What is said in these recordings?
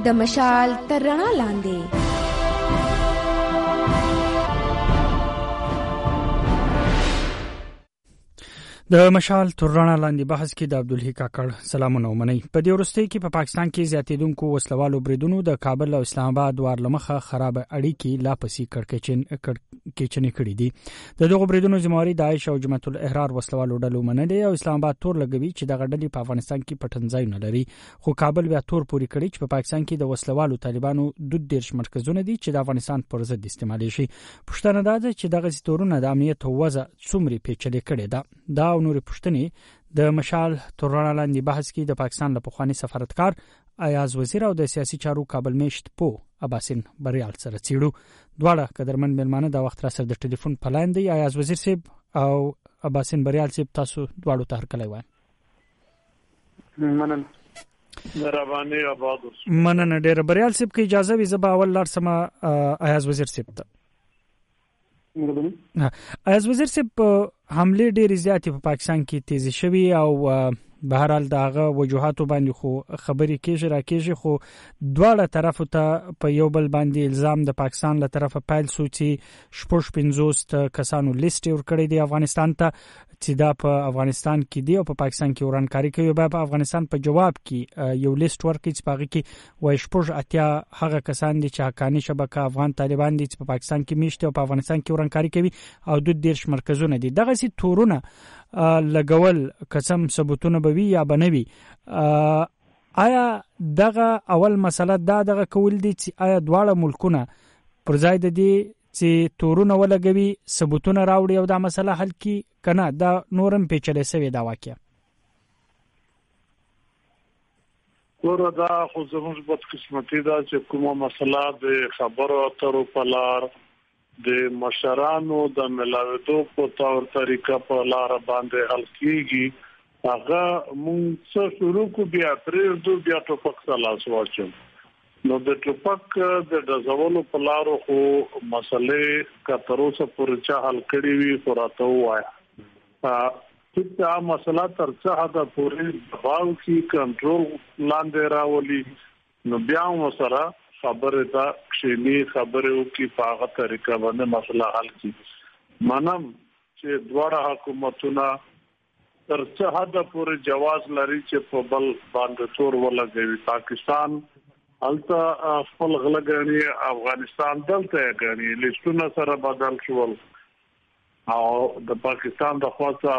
د مشال تر رڼا لاندې. د مشال تر رڼا لاندې بحث کې د عبدالحی کاکړ سلامونه ومنئ. په دې وروستۍ کې په پاکستان کې زیاتېدونکو وسلوالو بریدونو د کابل او اسلام آباد ورلمخه خراب اړیکې لا پسې کړکېچنې کړې دي. د دغو بریدونو ذمہواري داعش او جماعت الاحرار وسلوالو ډلو منلې او اسلام آباد تور لګوي چې د غډلې په افغانستان کې پټنځای نه لري. خو کابل بیا تور پوری کړی چې په پاکستان کې د وسلوالو طالبانو 22 مرکزونه دي چې د افغانستان پر ضد استعمالي شي. پښتنه ده چې دغه تورونه د امنیت او وضع څومره پیچلې کړي ده. نورې پوښتنې د مشال تر رڼا لاندې بحث کې د پاکستان له پخواني سفارتکار ایاز وزیر او د سیاسي چارو کابل میشت پو اباسین بریال سره څیړو. دواړه قدرمن مېلمانه د وخت را سره د ټلیفون په لاین دی. ایاز وزیر صاحب او اباسین بریال صاحب تاسو دواړو ته هرکلی وایم. مننه ډېر. بریال صاحب که اجازه وي زه به اول لاړ سم ایاز وزیر صاحب ته. ایاز وزیر صاحب حمله ډېرې زیاتې په پاکستان کې تیزی شوي او به هر حال دغه وجوهاتو باندې خو خبرې کېږي راکېږي، خو دواړه طرفو ته په یو بل باندې الزام د پاکستان له طرفه پیل شو چې 55 کسانو لیست ورکړی دی افغانستان ته چې دا په افغانستان کې دی او په پاکستان کې ورانکاري کوي. په افغانستان په جواب کې یو لیست ورکړي چې پاغي کې وایي 88 هغه کسان دي چې حقاني شبکه افغان طالبان دي چې په پاکستان کې میشته او په افغانستان کې ورانکاري کوي او 22 مرکزونه دي. دغه سي تورونه لګول قسم ثبوتونه به وي یا بنوي. آیا دغه اول مسله دغه کول دي چې آیا دواړه ملکونه پر ځای د دې چې تورونه ولګوي ثبوتونه راوړي او دا مسله حل کی کنه دا نورم پیچلې سوي دا واقعیا وردا خو زموږ بد قسمتي دا چې کومه مسله د خبرو اترو په لار د مشرانو د ملاوتو په تور طریقه په لار باندې حل کیږي هغه مونږ څه شروع کو بیا پرېږدو بیا ټوپک سلاس واچو. نو د ټوپک د ډزولو په لارو خو مسلې کتروسه پورې چا حل کړي وي خراته وایا چې دا مسله تر څه حد پورې باو کی کنټرول لاندې راولي نو بیا مسره خبره دا چې خبره او کی په هغه طریقه باندې مسله حل کی. منم چې دواړه حکومتونه تر څه حد پورې جواز لري چې په بل باندې تور ولګوي. پاکستان الته خپل غلګانی افغانستان دلته غني لیستونه سره بدل شول او د پاکستان د خواصه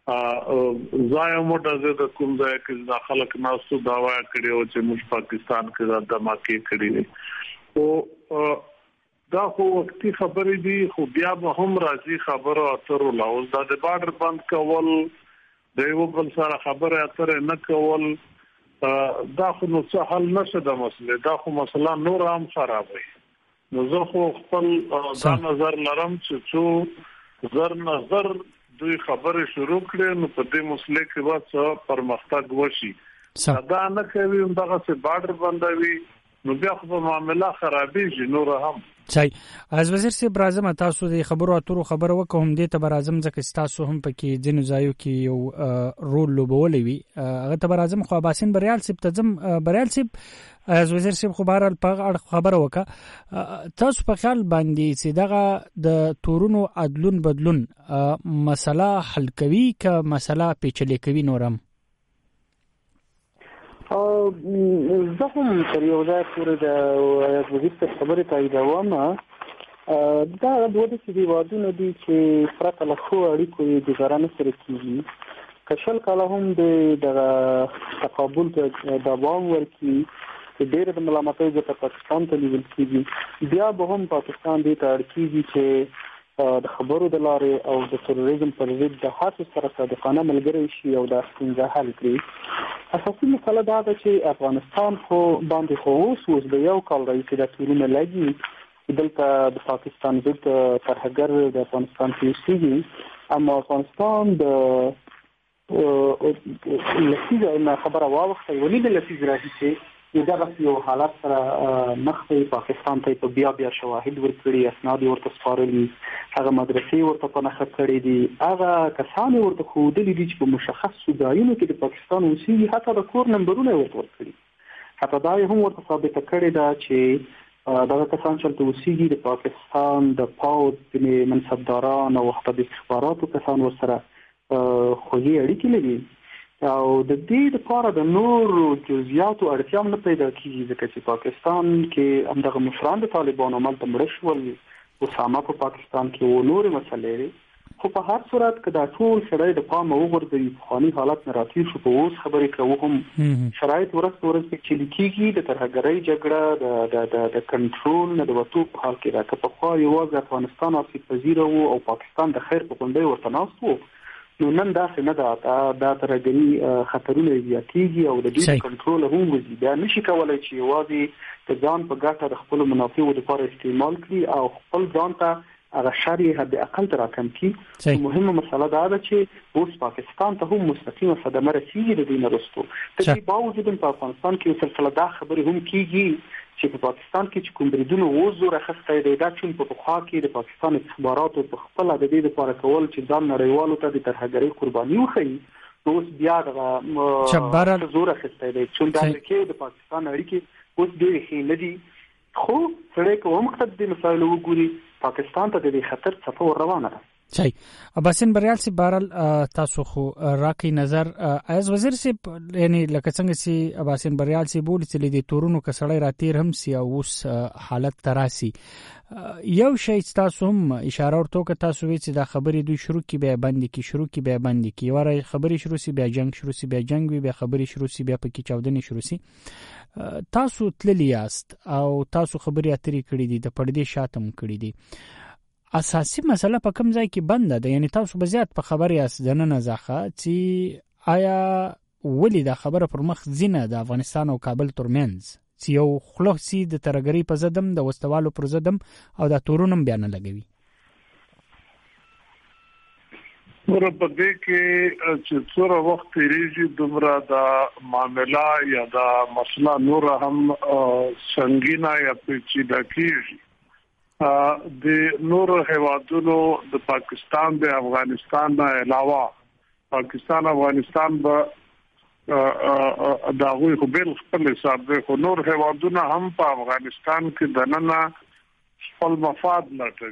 زایمو د کوم ځای کې داخله کناستو داوا کړی او چې موږ پاکستان کې د دماکي کړی او دا خو وختي خبرې دي خو بیا به هم راځي خبرو اترو لاول د بارډر بند کول د یو بل سره خبره اتر نه کول دا خو نو څه حل نشه د مسلې دا خو مسله نور هم خرابوي. نو زه خو خپل دا نظر لرم چې څو زر نظر دوی خبرې شروع کړي نو په دې مسلې کې به څه پرمختګ وشي. دا نه کوي دغه څه بارډر بندوي نو بیا خو په معاملې خرابېږي نور هم. صحیح. از وزیر صاحب راځم تاسو د خبرو اترو خبره وکوم دې ته راځم ځکه تاسو هم پکې ځینو ځایو کې یو رول لوبولې وي هغه ته راځم. خو اباسین بریال صاحب ته ځم. بریال صاحب از وزیر صاحب خو بهرحال په خبره وکړه تاسو په خیال باندې چې دغه د تورونو عدلون بدلون مسله حل کوي که مسله پیچلې کوي نورم؟ زه هم تر یو ځای پورې د وزیر صاحب خبرې تاییدوم. دا دوه داسې هېوادونه دي چې پرته له ښو اړیکو یې ګزاره نه سره کېږي. که شل کاله هم د دغه تقابل ته دوام ورکړي چې ډېره د ملامتۍ ځکه پاکستان ته لیدل کېږي بیا به هم پاکستان دې ته اړ کېږي چې د خبرو د لارې او د تروریزم پر ضد د هر څه سره صادقانه ملګری شي او دا ستونزه حل کړي. اساسي مسله دا ده چې افغانستان خو باندې خو اوس د یو کال راهیسې دا تورونه لګي دلته د پاکستان ضد ترهګر د افغانستان کې اوسېږي اما افغانستان د لسیزه خبره واوښتې ولې د لسیزې راهیسې دغه یو حالت سره مخ دی. پاکستان ته په بیا شواهد ورکړي اسناد ورته سپارلي هغه مدرسې ورته په نښه کړې دي هغه کسان ورته ښودلي دي چې په مشخص ځایونو کې د پاکستان اوسېږي حتی د کور نمبرونه ورته ورکړي. حتی دا هم ورته ثابته کړې ده چې دا کسان چې اوسېږي د پاکستان د پاوځ د منصبداران او حتی د استخباراتو کسان ورسره خوږې اړیکې لري او د دې لپاره د نور جزئیاتو اړتیا نه پیدا کیږي ځکه چې پاکستان کې همدغه مشران د طالبانو عمل ته مړه شول اسامه په پاکستان کې و نور مسلې لري خو په هر صورت کې دا ټول شرایط د پامه وګرځي خواني حالت نه راتیر شو په اوس خبرې کوو هم شرایط ورځ په چې لیکيږي د ترهګرۍ جګړه د کنټرول نه د وټو په حال کې راکه په خو یوازې افغانستان او پذیره او پاکستان د خیر په غونډه ورته ناستو نو نن دا څه نه دا ترهګرۍ خطرونه زیاتېږي او د دې کنټرول هم وځي بیا نشي کولای چې یوازې د ځان په ګټه د خپل منافعو لپاره استعمال کړي او خپل ځان ته هغه شری حد اقل تر راکم کی مهمه مسله دا ده چې اوس پاکستان ته هم مستقیمه صدمه رسیږي د دې نرستو د دې باوجود په افغانستان کې سلسله دا خبرې هم کیږي چې په پاکستان کې چې کوم بریدونه وزو راخسته دی دا چې په خوا کې د پاکستان استخباراتو په خپل د دې لپاره کول چې ځان نړیوالو ته د ترهګرۍ قرباني وخی اوس بیا د چبر زور راخسته دی چې د امریکا د پاکستان اړیکې اوس ډېرې ښې نه دي خو سړی کوم مقصد د مسایلو وګوري پاکستان ته د خطر څخه روانه ده صحیح اباسین بریال سی بارل تاسو خو راکی نظر از وزیر سی یعنی لکه څنګه سی اباسین بریال سی بولی چې د تورونو کسړی راتیر هم سی اوس حالت تراسي یو شی تاسو هم اشاره ورته که تاسو وی چې دا خبرې دوی شروع کی به باندې کی وره خبرې شروع سی بیا جنگ شروع سی بیا جنگ وی بیا خبرې شروع سی بیا پکې چاودنې شروع سی تاسو تللی یاست او تاسو خبرې اترې کړې دي د پردې شاتم کړې دي اساسي مسله په کوم ځای کې بنده ده یعنی تاسو به زیات په خبر یاست د نن ځخه چې آیا ولې دا خبره پر مخ زینه د افغانستان او کابل ترمنځ چې یو خلاصي د ترګری په زدم د وستوالو پر زدم او د تورونم بیان لګوي ورپا دې کې چې څوره وخت تیریږي دومره د معاملې یا د مسله نور هم سنگینه یا پیچیده کیږي د نور هیوادونو د پاکستان د افغانستان نه علاوه پاکستان افغانستان به داغوی خو بل خپل حساب دی خو نور هیوادونه هم په افغانستان کې دننه خپل مفاد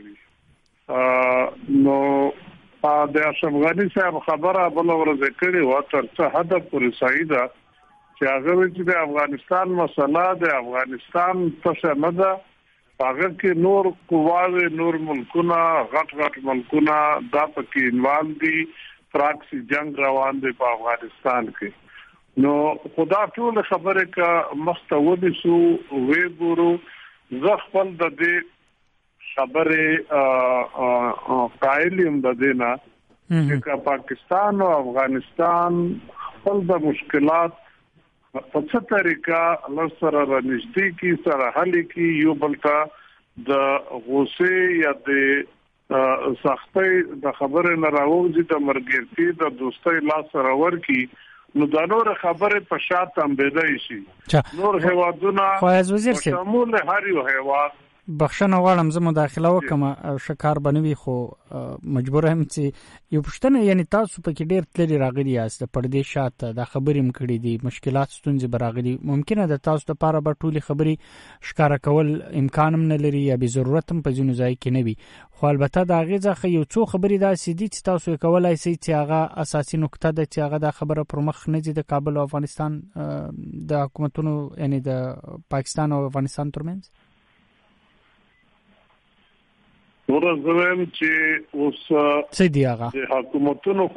لټوي نو د افغاني صاحب خبره بل ورځ کړي و تر څه حد پورې صحیح ده چې هغه چې د افغانستان مسله د افغانستان څخه نه ده هغه کې نور قواوی نور ملکونه غټ ملکونه دا پکې انوال دي پراکسی جنگ روان دي په افغانستان کې نو خدا ټول خبره کا مستودی سو وی ګورو زه خپل د دې خبره قائلیم د دینا چې پاکستان او افغانستان خپل د مشکلات په څه طریقه لسره رنځتي کی سره حل کی یو بلتا د غوسه یا د سختي د خبره نه راوځي د مرګرتي د دوستۍ لاس سره ورکی نو دا نور خبره په شاته امبیدای شي نور هوادونه فایز وزیر شه شمول هر یو هواد بخښنه غواړم زه مداخله وکم شکار بنوي خو مجبور هم چې یو پښتنه یعنی تاسو پکې ډیر تللی راغلی یاست د پردې شاته د خبرې مکړې دي مشکلات ستونزې براغلي ممکنه د تاسو لپاره به ټولي خبرې ښکارا کول امکان هم نه لري یا به ضرورت هم په ځینو ځای کې نه وي خو البته دا غیځه یو څو خبرې داسې دي چې تاسو کولای شئ چې هغه اساسي نقطه ده چې هغه د خبره پر مخ نه دي د کابل او افغانستان د حکومتونو یعنی د پاکستان او افغانستان ترمنځ ورزویم چې اوس څه دی هغه د حکومتونو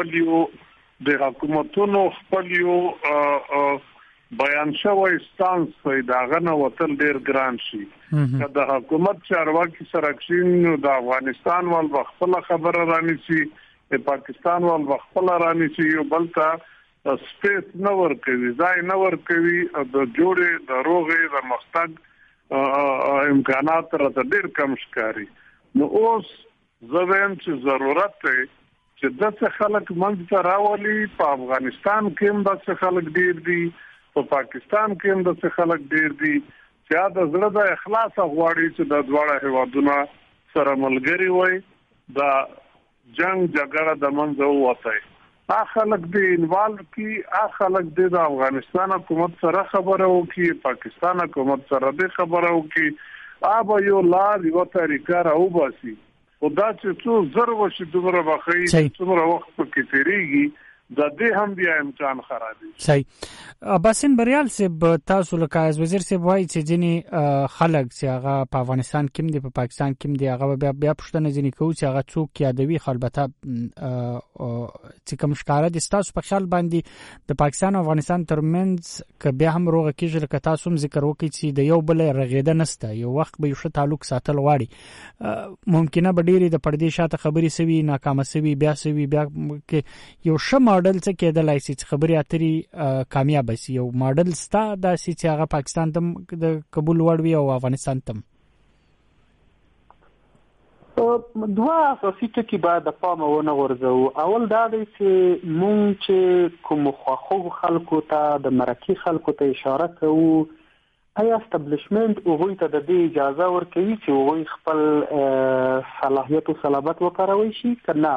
خپل یو بیان شوی ستانس پیداغه نه وتل ډیر ګران شي که د حکومت چارواکي سره کښین د افغانستان ول خپل خبره رانیسي د پاکستان ول خپل رانیسي یو بلتا سپیس نه ورکوي ځای نه ورکوي د جوړې د روغې د مستق امکانات تر ډیر کم ښکاري نو اوس زویم چې ضرورت دی چې دغه خلک منځ ته راولي په افغانستان کې هم دغه خلک ډیر دي په پاکستان کې هم دغه خلک ډیر دي چې دا زړه د اخلاص غواړي چې د دواړه هیوادونو سره ملګری وي دا جنگ جګړه د منځ ووتای خلک د انوالو کې خلک د افغانستان حکومت سره خبره وکي، پاکستان حکومت سره د خبره وکي، اب یو لار یو طریقه راو باسي. خدا چې څو زر وشي دومره بخی څومره وخت پکې تیریږي د دې هم بیا امکان خرابي. صحیح. باسن بریال صاحب تاسو لکه از وزیر صاحب وایي چې ځینې خلک چې هغه په افغانستان کې دي په پاکستان کې دي هغه بیا پوښتنه ځینې کوي چې هغه څوک یادوي. البته چې کوم ښکارا دي تاسو په خیال باندې د پاکستان او افغانستان ترمنځ که بیا هم روغه کېږي لکه تاسو هم ذکر وکړئ چې د یو بل رغېده نشته، یو وخت به یو ښه تعلق ساتل غواړي، ممکنه به ډېرې د پردې شاته خبرې سوي ناکامه سوي بیا کې یو ښه ماډل څه کېدلای شي چې خبرې اترې کامیاب شي. یو ماډل ستا داسې چې هغه پاکستان ته د قبول وړ وي او افغانستان ته دوه اساسي ټکي باید د پامه ونه غورځوو. اول دا دی چې مونږ چې کوم خواخوږو خلکو ته د مرکي خلکو ته اشاره کوو، آیا استابلیشمنت هغوی ته د دې اجازه ورکوي چې هغوی خپل صلاحیت او صلابت وکاروي شي که نه؟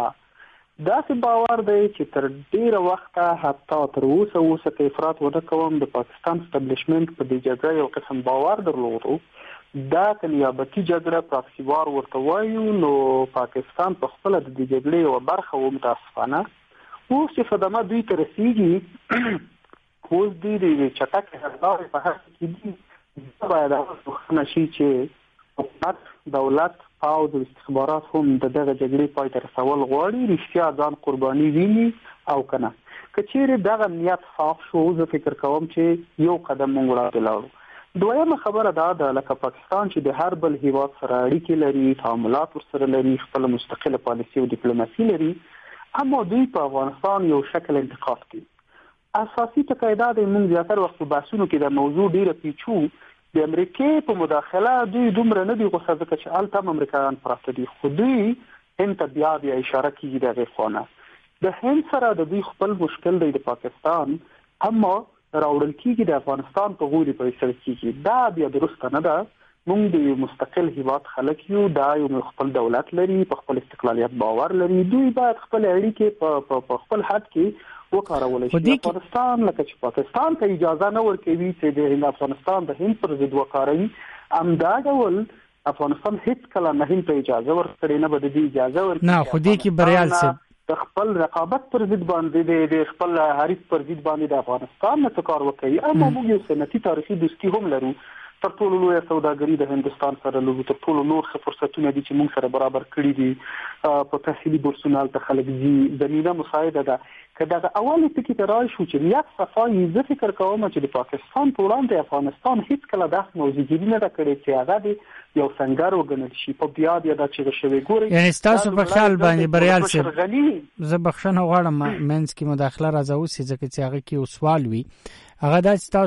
داسې باور دی چې تر ډیره وخته حتی تر اوسه که افراط ونه کوم د پاکستان استابلیشمنت په دې جګړه یو قسم باور درلودو، دا که نیابتي جګړه پراکسي وار ورته وایو، نو پاکستان په خپله د دې جګړې یوه برخه و. متاسفانه اوس چې صدمه دوی ته رسېږي، اوس دوی د یوې چټکې حل په حق کې دي. باید روښانه شي چې حکومت، دولت، پوځ او استخبارات هم د دغه جګړې پای ته رسول غواړي، رښتیا ځان قرباني ویني او که نه. که چیرې دغه نیت صاف شو، زه فکر کوم چې یو قدم موږ وړاندې لاړو. دویمه خبره دا ده لکه پاکستان چې د هر بل هیواد سره اړیکې لري، تعاملات ورسره لري، خپل مستقله پالیسي او ډیپلوماسي لري، اما دوی په افغانستان یو شکل انتخاب کوي. اساسي ټکی دا دی، موږ زیاتره وخت په بحثونو کې د موضوع ډیره پیچو. د امریکې په مداخله دوی دومره نه دي غوسه ځکه چې هلته هم امریکایان پراته دي، خو دوی هند ته بیا اشاره کېږي د هغې خوا نه. د هند سره د دوی خپل مشکل دی د پاکستان، اما راوړل کېږي د افغانستان په غوري پیسې کېږي. دا بیا درسته نه ده. موږ د یو مستقل هیواد خلک یو، دا یو خپل دولت لري، په خپل استقلالیت باور لري، دوی باید خپل اړیکې په خپل حد کې وکارول شي. افغانستان لکه چې پاکستان ته اجازه نه ورکوي چې د افغانستان د هند پر ضد وکاروي، همدا ډول افغانستان هیڅ کله نه هند ته اجازه ورکړي نه به د دې اجازه ورکړي. نه خو دې کې بریال صاحب د خپل رقابت پر ضد باندې د خپل حریف پر ضد باندې د افغانستان نه کار وکړي. اما موږ یو سنتي تاریخي دوستي هم لرو، تر ټولو لویه سوداګري د هندستان سره لرو، تر ټولو نور ښه فرصتونه دي چې موږ سره برابر کړي دي، په تحصیلي بورسونو هلته خلک ځي، زمینه مساعده ده. که دغه اولې ټکي ته راشو چې نیت صفایي، زه فکر کوم چې د پاکستان په وړاندې افغانستان هیڅ کله داسې موضوعګیري نه ده کړې چې هغه د یو سنګر وګڼل شي. په بیا دا چیغه شوې ګورئ، یعنې ستاسو په خیال باندې بریال صاحب، زه بخښنه غواړم منځ کې مداخله راځوسي ځکه چې هغه کې یو سوال وي، هغه دا چې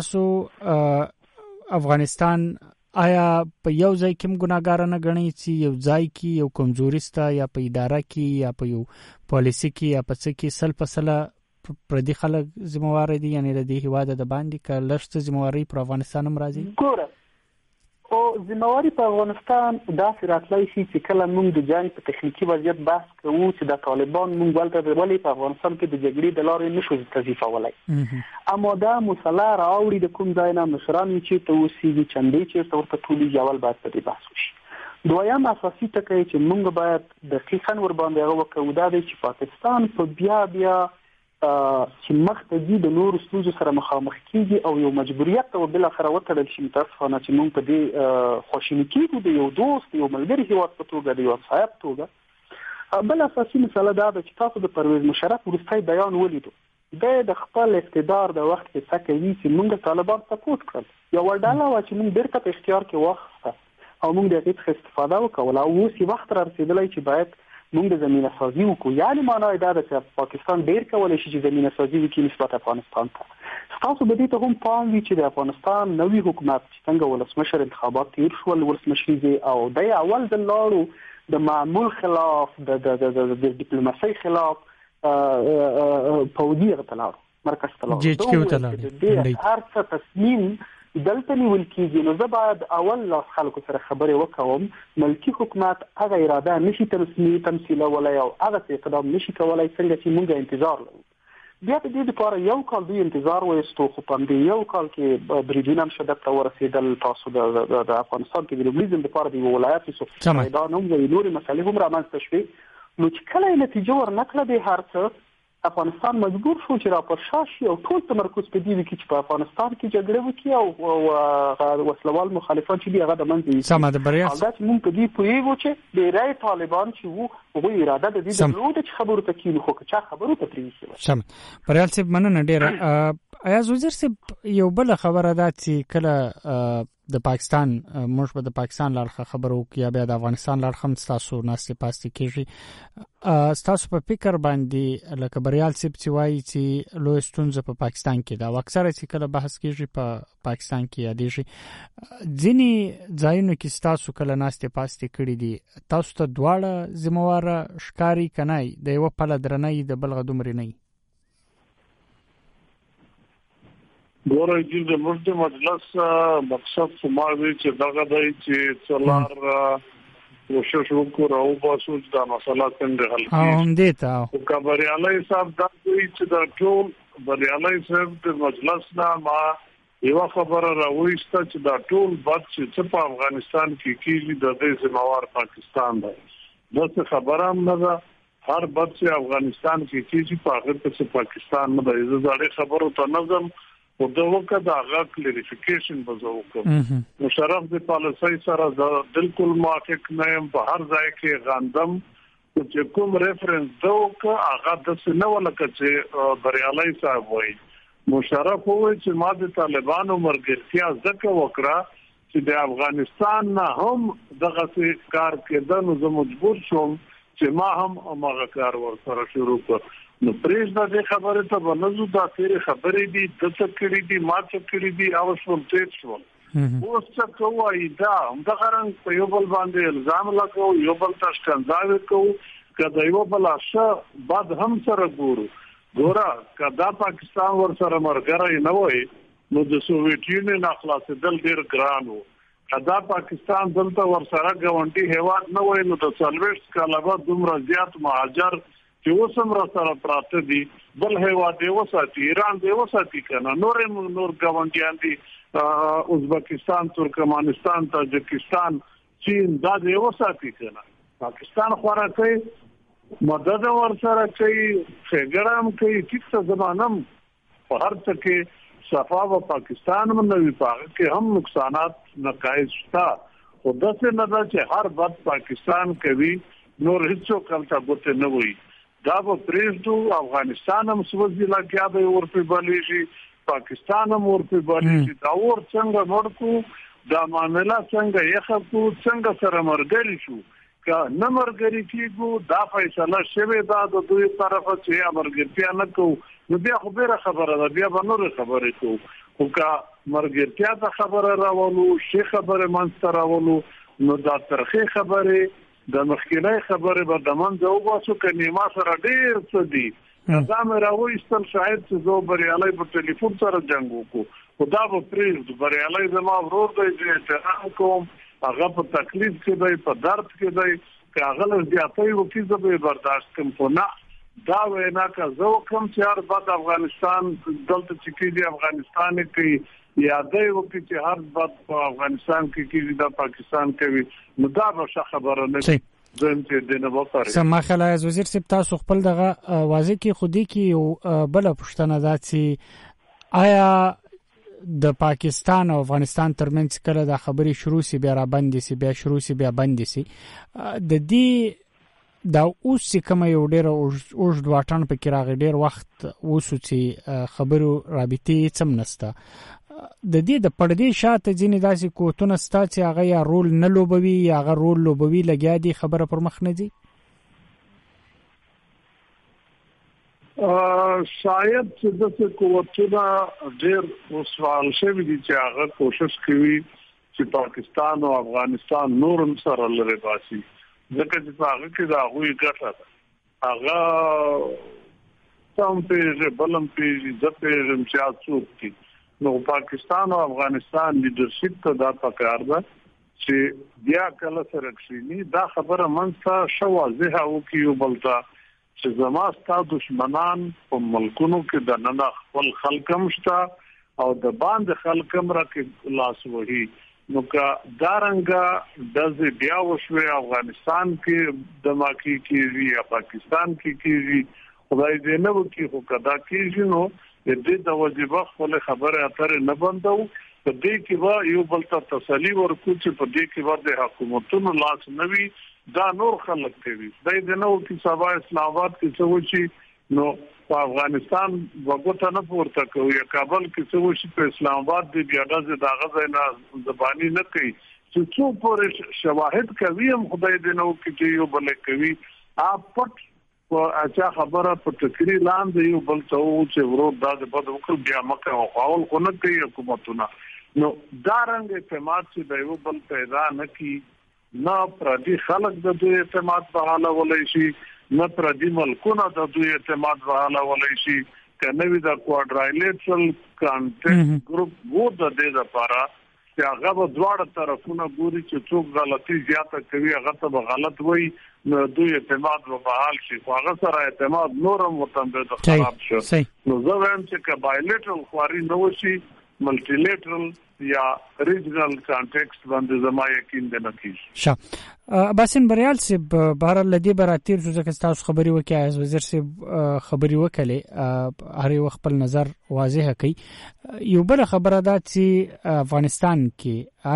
تاسو افغانستان آیا په یو ځای کې هم ګناهګار نه ګڼئ چې یو ځای کې یو کمزوري سته، یا په اداره کې یا په یو پالیسي کې یا په څه کې سل په سله پردي خلک ذمهوار دي، یعنې د دې هېواده د باندې که لږ څه ذمهواري پر افغانستان هم راځي؟ ګوره او ذمهواري په افغانستان داسې راتلی شي چې کله موږ د جنګ په تخنیکي وضعیت بحث کوو چې د طالبان موږ ولته ولې په افغانستان کې د جګړې د لارې نشو تضعیفولی، اما دا مسله راوړي د کوم ځای نه، مشران یې چېرته اوسېږي، چندې چېرته ورته ټولېږي، اول باید په دې بحث وشي. دویم اساسي ټکی چې موږ باید دقیقا ورباندې هغه وکړو دا دی چې پاکستان په بیا چې مخته ځي د نورو ستونزو سره مخامخ کېږي او یو مجبوریت ته بالاخره وتړل شي. متاسفانه چې موږ په دې خواشیني کېږو د یو دوست، یو ملګري هېواد په توګه، د یو همسایه په توګه. بل اساسي مسله دا ده چې تاسو د پرویز مشرف وروستی بیان ولیدو، دی د خپل اقتدار د وخت کې څه کوي چې موږ طالبان سپورټ کړل، یوه ډله وه چې موږ بېرته په اختیار کې واخیسته او موږ د هغې څخه استفاده وکوله، او اوس یې وخت را رسېدلی چې باید موږ د زمینه سازي وکړو. یعنې معنا یې دا ده چې پاکستان ډېر کولی شي چې زمینه سازي وکړي نسبت افغانستان ته. ستاسو به دې ته هم پام وي چې د افغانستان نوي حکومت چې څنګه ولسمشر انتخابات تیر شول ولسمشریزې، او دی اول ځل لاړو د معمول خلاف د ډیپلوماسۍ خلاف پوځي هغه ته لاړو، مرکز ته لاړو، هر څه تصمیم دلته نیول کېږي. نو زه باید اول لاس خلکو سره خبرې وکوم، ملکي حکومت هغه اراده نشي تمثیلولی او هغه اقدام نشي کولی څنګه چې موږ انتظار لرو. بیا د دې لپاره یو کال دوی انتظار وایستو، خو په دې یو کال کې بریدونه هم شدت ته ورسېدل. تاسو د افغانستان کې د لومړي لپاره د ولایت څخه دا نوم د نوري مسلې هم رامنځته شوې. نو چې کله نتیجه ورنکړه د هر څه، افغانستان مجبور شو چې را پر شاشي او ټول تمرکز په دې وکړي چې په افغانستان کې جګړه وکړي او وسلوال مخالفان چې هغه د منځ یې سم ده. بریا دا چې موږ په دې پوهیږو چې د رای طالبان چې وو هغه اراده د دې درلوده چې خبرو ته کینو، خو که چا خبرو ته پریږدي. سم. بریا صاحب مننه ډیره. ایاز وزیر صاحب یو بل خبره ده چې کله د پاکستان موږ به د پاکستان لارخه خبرو کې یا بیا د افغانستان لارخه تاسو ناستې پاستې کېږي، تاسو په فکر باندې لکه بریال صاحب چې وایي چې لوی ستونزه په پاکستان کې ده، او اکثره چې کله بحث کېږي په پاکستان کې یادېږي ځینې ځایونو کې تاسو کله ناستې پاستې کړي دي، تاسو ته دواړه ذمہوار ښکاري کنه د یو پله درنۍ د بل غدومري نه؟ ګوره چې د مرده مجلس مقصد سماوي چې دغه دی چې څلار کوشش وکړو او باسو د مسله څنګه حل کړي. هم دې ته او کبریالای صاحب دا دوی چې د ټول بریالای صاحب د مجلس نه ما یو خبره راوېسته چې دا ټول بد چې په افغانستان کې کیږي د دې ذمہوار پاکستان دی. دا خبره هم نه ده، هر بد چې افغانستان کې کیږي په هغه کې پاکستان نه دی. زه خبرو ته نظم او دا وکړه دا هغه کلیریفیکیشن به وکړو. مشرف د پالیسۍ سره بالکل موافق نه یم. په هر ځای کې غاندم چې کوم ریفرنس دا وکړه هغه د سنو لکه چې بریالای صاحب وایي. مشرف وایي چې ما د طالبانو مرګرتیا ځکه وکړه چې د افغانستان نه هم دغه کار کېده، نو زه مجبور شوم چې ما هم هغه کار ورسره شروع کړ. نو پریز دا خبره ته ونزو دا تیرې خبرې دي د څه کړې دي ما څه کړې دي او څه تیر شو. اوس څه کوي دا هم د غرنګ په یو بل باندې الزام لګو، یو بل تاسو کنځاوي کوو، کله یو بل څه بعد هم سره ګوره کدا پاکستان ور سره مرګره نه وای نو د سوویت یونین خلاصېدل ډیر ګران وو. کدا پاکستان دلته ور سره ګاونډي هیواد نه وای نو د 40 کاله بعد دومره زیات مهاجر چې اوسم را سره پراته دي بل هیواد دی وساتي، ایران دی وساتي کنه، نور ګاونډیان دي ازبکستان، ترکمنستان، تاجکستان، چین دا دی وساتي کنه. پاکستان خورا کوي مدد ور سره کوي، څنګه کوي چې زمانم په هر څه کې صفا و پاکستان منوي پاک کې هم نقصانات نقایص شته. خو داسې نه ده چې هر بد پاکستان کوي نور هیڅ کلته بوته نه وي. دا به پریږدو، افغانستان هم سوځي لګیا به ورپی بلی شي، پاکستان هم ورپی بلی شي. دا ور څنګه مرکو دا معاملہ څنګه یې خپو څنګه سره مرګري شو که نه مرګري کیږو دا فیصله شوه دا د دوی طرفه چې مرګرتیا نه کو نو بیا خو بیره خبره ده، بیا به نور خبرې کو. خو که مرګرتیا ته خبره راولو شي خبره منځ راولو نو دا ترخی خبره د مخکینه خبره به د منځ وباسو کني ما سره ډیر څه دي. دا مې راوېستل شاید چې زه بریالي په ټلیفون سره جنگ وکړو، خدا به پریږدو. بریالي زما ورور دی چې احترام کوم، هغه په تکلیف کې دی، په درد کې دی، که هغه له زیاتۍ وکړي زه به برداشت کوم. خو نه دا وینا که زه وکړم چې هر بد افغانستان دلته چې کېږي افغانستان کې یادۍ وکړي چې هر بد په افغانستان کې کېږي دا پاکستان کوي، نو دا به ښه خبره نه وي. سم خلای از وزیر صاحب تاسو خپل دغه واضح کې خودي کې بل پښتنه ده چې آیا د پاکستان او افغانستان ترمنځ کله د خبرې شروع سی بیا را بندي سی بیا شروع سی بیا بندي سی د دې دا اوس کوم یو ډیر اوږد واټن په کې راغی ډیر وخت اوسو چې خبرو رابطې سم نسته د دې د پردې شاته ځینې داسې کوتونه ستا چې هغه یا رول نه لوبوي یا هغه رول لوبوي لګیا دي خبره پر مخ نه ځي. شاید چې داسې قوتونه ډېر وسوال شوي دي چې هغه کوشش کوي چې پاکستان او افغانستان نور هم سره لري باسي، ځکه چې په هغه کې د هغوی ګټه ده. هغه سم پیژې بلم پیژې زه پیژم چې څوک دي. نو پاکستان او افغانستان لیډرشپ ته دا پکار ده چې بیا کله سره کښینی دا خبره منځ ته شو واضحه وکړي بلته چې زما ستا دشمنان په ملکونو کې د نن خپل خلکم شته او د باندې خلکم را کې لاس وهي نو کا دارنګا د بیا وشوي افغانستان کې دماکي کیږي یا پاکستان کې کیږي خدای دې نه وکړي خو کدا کیږي نو دې د وجبه خپل خبره اترې نه بندو په دې کې وا یو بل ته تسلی ورکو چې په دې کې وا د حکومتونو لاس نوي دا نور خلک کوي دې نه وکړي سبا اسلام آباد کې څه وشي نو په افغانستان وګته نه پورته کوي کابل کې څه وشي په اسلام آباد دی بیا د غزا نه زبانی نه کوي چې څو پورې شواهد کوي هم خدای دې نو کې یو بل کوي اپټ او اچھا خبره په تقریر لاندې یو بل ته و چې ورو د بد وکړ بیا مکه او خپل کو نه کوي حکومتونه نو دارنګ اعتماد چې د یو بل پیدا نه کی نه پردي خلک د دوی اعتماد په حاله ولې شي نه پردي ملکونه د دوی اعتماد په حاله ولې شي کنه وی د کوادرایلیټرل کانټیکټ ګروپ وو د دې لپاره چې هغه په دواړه طرفونو ګوري چې څوک غلطي زیاته کوي هغه ته غلط وایي نو دوی اعتماد په حال شي خو هغه سره اعتماد نورم وتند خراب شو نو زه وایم چې بایلیټرل خواري نو شي ملټیلیټرل یا ریجنل کانټیکست باندې زما یقین دی نکیږي باسن بریال سب بهر لدی براتیر ځکه تاسو خبري وکي از وزیر سب خبري وکړي هر یو خپل نظر واضح کړي یو بل خبره ده چې افغانستان کې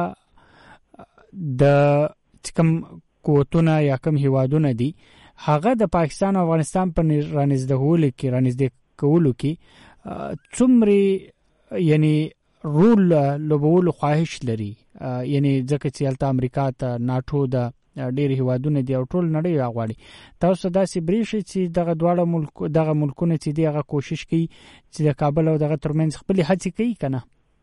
آیا د کوم قوتونه یا کوم هیوادونه دي هغه د پاکستان او افغانستان په رانځدهولو کې څومره یعنی رول لوبول خواهش لري یعنی ځکه چې الته امریکا ته ناتو د ډېر هیوادونه دی او ټول نړۍ غواړي تاسو داسې بریښي چې دغه ملکونه چې دی هغه کوشش کوي چې د کابل او دغه ترمنځ خپل هڅې کوي کنه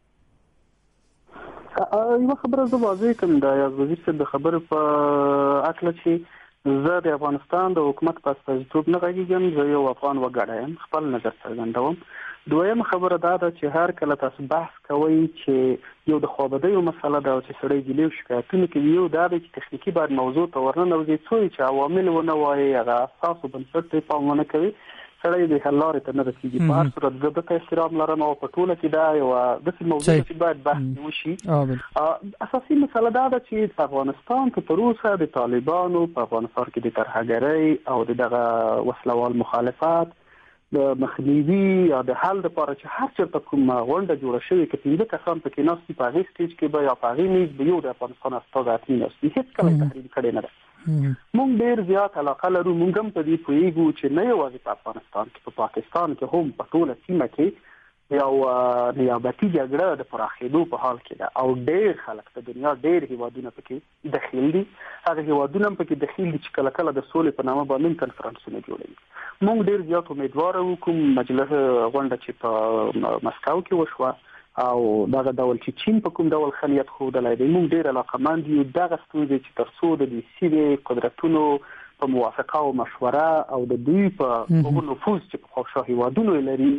یو خبره زه واضح کوم دا یا وزیر صاحب د خبره په اکل چې زه د افغانستان د حکومت په استازیتوب نه غږیږم زه یو افغان وګړی یم خپل نظر څرګندوم دویم خبره دا ده چې هر کله تاسو بحث کوئ چې یو د خوابدیو مسله ده چې سړی ګلیو شکایتونه کوي یو دا ده چې تخنیکی باید موضوع ته ورننوځي څو چې عوامل ونه وایي هغه اساسو بنسټ ته پام ونه کوي سړی د حل لارې ته نه رسیږي په هر صورت زه دته احترام لرم او په ټوله کې دا یو داسې موضوع چې باید بحث وشي اساسي مسله دا ده چې افغانستان که تر اوسه د طالبانو په افغانستان کې د ترهګرۍ او دغه وسلوال مخالفت د مخنیوي یا د حل لپاره چې هر چېرته کوم غونډه جوړه شوې که پنځه کسان پکې ناستي په هغې سټیج کې به یا په هغې میز به یو د افغانستان استازی حتمي ناستي هېڅ کله تحریم کړې نه ده موږ ډېر زیات علاقه لرو موږ هم په دې پوهېږو چې نه یوازې په افغانستان کې په پاکستان کې هم په ټوله سیمه کې یو نیابتي جګړه د پراخېدو په حال کې ده او ډېر خلک د دنیا ډېر هیوادونه پکې دخیل دي هغه هیوادونه هم پکې دخیل دي چې کله کله د سولې په نامه باندې کنفرانسونه جوړوي موږ ډېر زیات امیدواره وو کوم مجلس غونډه چې په مسکو کې وشوه او دغه ډول چې چین په کوم ډول خنیت ښودلی دی موږ ډېر علاقمند یو دغه ستونزې چې تر څو د دې سیمې قدرتونو په موافقه او مشوره او د دوی په هغو نفوذ چې په خواښا هیوادونو لري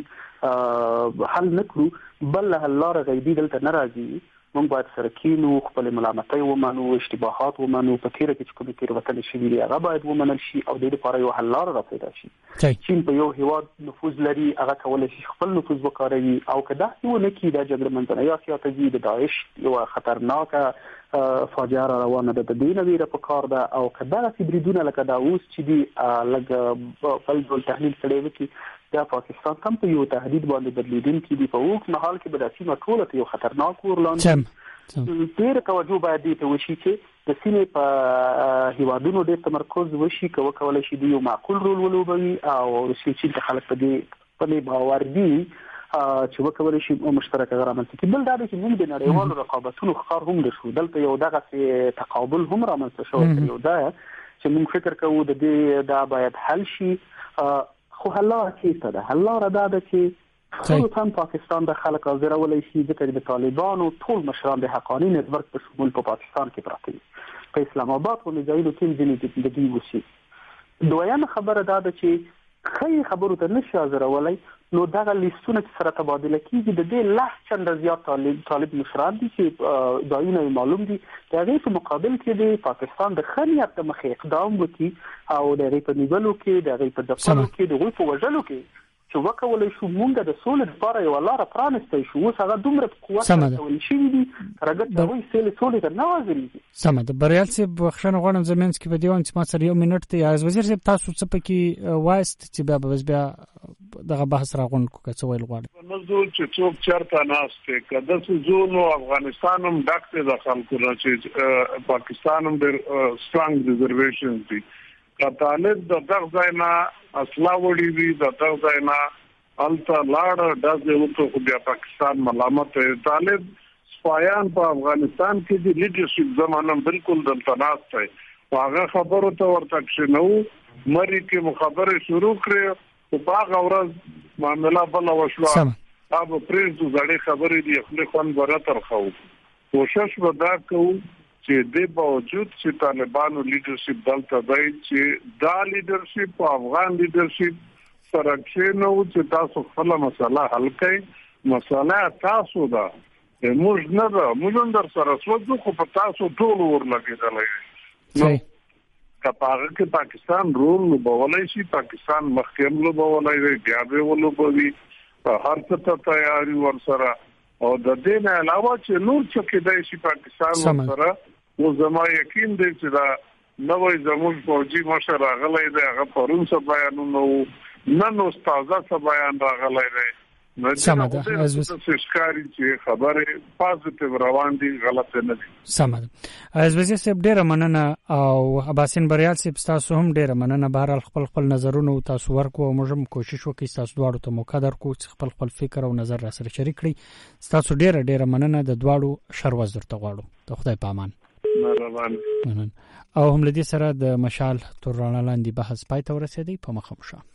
حل نکړو بل له حل لاره غیبي دلته نه راځي موږ باید سره کینو خپل ملامتۍ ومنو اشتباهات ومنو په تیره کې چې کومې تېروتنې شوي دي هغه باید ومنل شي او د دې لپاره یو حل لاره راپیدا شي چین په یو هیواد نفوذ لري هغه کولی شي خپل نفوذ وکاروي او که داسې ونه کړي دا جګړه منځنۍ اسیا ته ځي د داعش یوه خطرناکه فاجعه را روانه ده د دې نه ویره پکار ده او که دغسې بریدونه لکه دا اوس چې دي لږ بل ډول تحلیل سړی وکړي دا پاکستان هم په یو تهدید باندې بدلیدونکي دي په اوږد مهال کې به دا سیمه ټوله ته یو خطرناک اور لاندې ډېره توجه باید دې ته وشي چې د سیمې په هیوادونو ډېر تمرکز وشي که وکولی شي دوی یو معقول رول ولوبوي او روسیې چین ته خلک په دې باور دي چې وکولی شي مشترکه رامنځته کړي بل دا دی چې موږ د نړیوالو رقابتونو ښکار هم نه شو دلته یو دغسې تقابل هم رامنځته شوی یو دا چې موږ فکر کوو د دې دا باید حل شي خو حل لاره چېرته ده حل لاره دا ده چې خصوصا پاکستان د خلک حاضرولی شي ځکه د طالبانو ټول مشران د حقاني نتورک په شمول په پاکستان کې پراته دي په اسلام آباد غوندې ځایونو کې هم ځینې د دوی اوسي دویمه خبره دا ده چې خې خبرو ته نشي حاضرولای نو دا لیستونه سره تبادله کیږي د دې لاس چند زیات طالب مشران دي چې دایونه معلوم دي د هغې په مقابل کې د پاکستان د خنیت د مخې اقدام وکړي او د هغې په نیولو کې د هغې په دفلو کې د هغوی په وژلو کې چې وکولای شو مونږ د سولې لپاره یوه لاره پرانستی شو. اوس هغه دومره په قوت ورکول شوي دي رګت د هغوی سولې ته نه حاضرېږي. سمه ده. بریال صاحب بخښنه غواړم زه منځ کې په دې وایم چې ما سره 1 منټ دی. عزیز وزیر صاحب تاسو څه پکې وایست چې بیا دغه بحث راغونډ کړو که څه ویل غواړئ؟ نو چې څوک چېرته ناست دی که داسې ځو نو افغانستان هم ډک دی د خلکو نه چې پاکستان هم ډېر سټرانګ ریزرویشنز دي. که طالب د دغه ځای نه اسلحه وړي وي د دغه ځای نه هلته لاړه ډزې وکړو خو بیا پاکستان ملامت دی. طالب سپایان په افغانستان کې د لیډرشپ زمانه بالکل دلته ناست دی. هغه خبرو ته ورته کښېنو مري کې مو خبرې شروع کړې خو په هغه ورځ معامله بله وشوه هغه پرېږدو زړې خبرې دي خولې خوند به نه ترخوو. کوشش به دا کوو چې د باوجود چې طالبانو لیډرشپ دلته دی چې دا لیډرشپ او افغان لیډرشپ سره کښېنو چې تاسو خپله مسله حل کړئ. مسله تاسو ده موږ نه ده. موږ هم در سره سوځو خو په تاسو ټولو ورلګېدلی دی. نو که په هغه کې پاکستان رول لوبولی شي پاکستان مخکې هم لوبولی دی بیا به یې ولوبوي هر څه ته تیاري ورسره او د دې نه علاوه چې نور څه کېدای شي پاکستان ورسره نو زما یقین دی چې دا نوی زموږ فوجي مشر راغلی دی هغه پرون څه بیانونه وو نن استاذه څه بیان راغلی دی. سمه ده. ښکاري چې خبرې پازیټیو روان دي غلط نه دي. سمه ده. عزیز وزیر صاحب ډېره مننه او اباسین بریال صاحب تاسو هم ډېره مننه. بهرحال خپل نظرونه تاسو ورکو او موږ هم کوشش وکړو تاسو دواړو ته موقع درکړو چې خپل فکر او نظر را سره شریک کړئ. تاسو ډېره مننه. د دواړو شروز درته غواړو. د خدای په امان. مننه. او هم لدې سره د مشال تر رڼا لاندې بحث پای ته ورسېدی. په مخه مو شه.